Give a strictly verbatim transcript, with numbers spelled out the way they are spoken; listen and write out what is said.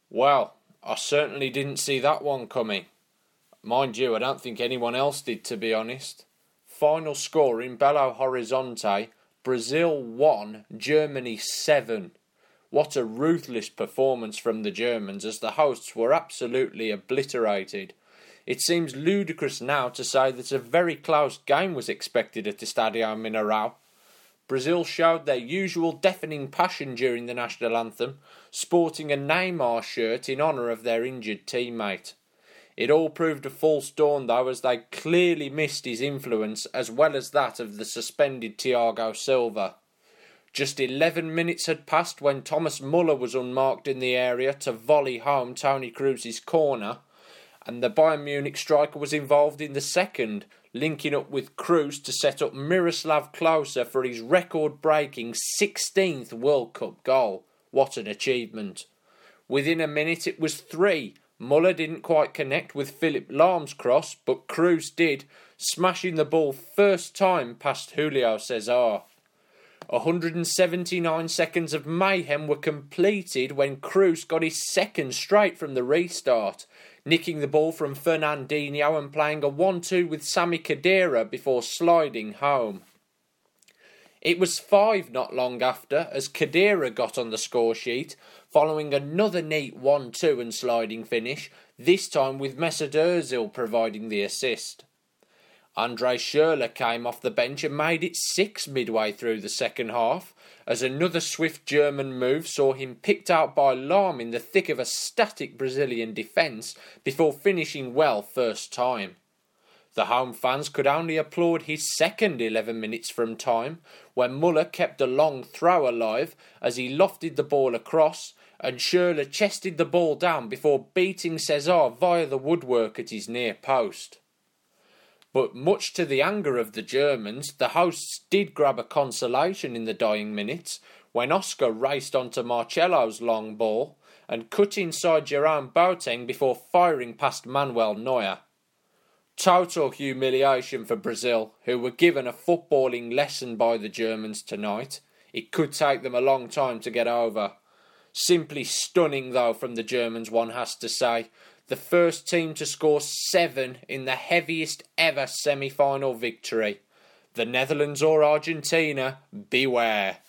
Well, I certainly didn't see that one coming. Mind you, I don't think anyone else did, to be honest. Final score in Belo Horizonte, Brazil one, Germany seven. What a ruthless performance from the Germans, as the hosts were absolutely obliterated. It seems ludicrous now to say that a very close game was expected at Estadio Mineirão. Brazil showed their usual deafening passion during the national anthem, sporting a Neymar shirt in honour of their injured teammate. It all proved a false dawn though, as they clearly missed his influence as well as that of the suspended Thiago Silva. Just eleven minutes had passed when Thomas Muller was unmarked in the area to volley home Toni Kroos's corner, and the Bayern Munich striker was involved in the second, linking up with Kroos to set up Miroslav Klose for his record-breaking sixteenth World Cup goal. What an achievement. Within a minute it was three. Muller didn't quite connect with Philip Lahm's cross, but Kroos did, smashing the ball first time past Julio Cesar. one hundred seventy-nine seconds of mayhem were completed when Kroos got his second straight from the restart, nicking the ball from Fernandinho and playing a one two with Sami Khedira before sliding home. It was five not long after, as Khedira got on the score sheet, following another neat one two and sliding finish, this time with Mesut Ozil providing the assist. Andre Schürrle came off the bench and made it six midway through the second half, as another swift German move saw him picked out by Lahm in the thick of a static Brazilian defence before finishing well first time. The home fans could only applaud his second eleven minutes from time, when Muller kept a long throw alive as he lofted the ball across, and Schürrle chested the ball down before beating Cesar via the woodwork at his near post. But much to the anger of the Germans, the hosts did grab a consolation in the dying minutes when Oscar raced onto Marcelo's long ball and cut inside Jerome Boateng before firing past Manuel Neuer. Total humiliation for Brazil, who were given a footballing lesson by the Germans tonight. It could take them a long time to get over. Simply stunning though from the Germans, one has to say. The first team to score seven in the heaviest ever semi-final victory. The Netherlands or Argentina, beware.